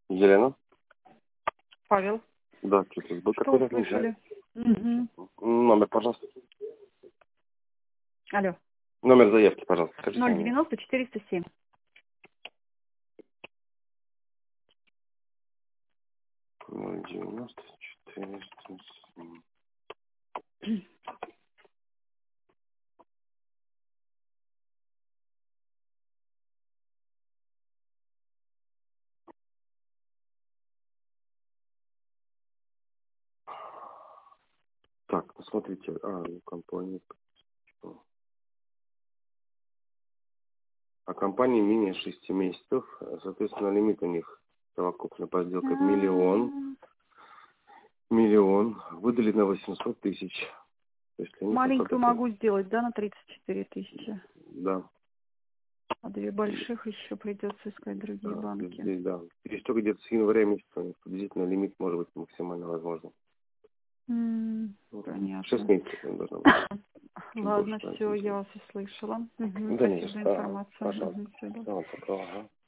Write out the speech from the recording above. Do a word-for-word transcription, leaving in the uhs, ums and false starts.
Елена? Павел. Да, что-то был Что какой-то услышали? Угу. Номер, пожалуйста. Алло. Номер заявки, пожалуйста. Скажите ноль мне. девяносто четыреста семь. ноль девяносто четыреста семь. Так, посмотрите, а, ну, компания. А компания менее шести месяцев, соответственно, лимит у них совокупно по сделке миллион. Миллион. Выдали на восемьсот тысяч. Если они Маленькую хотят- могу сделать, да, на тридцать четыре тысячи. Да. А две больших еще придется искать другие А, банки. здесь, да. Здесь только где-то с января месяца у них приблизительно лимит может быть максимально возможно. М, Понятно. шесть месяцев он должен быть. Ладно, больше, все, да, я вас услышала. Мгм, Да не Спасибо за за что. информацию. Пожалуйста. Мгм, всего доброго. Всего доброго.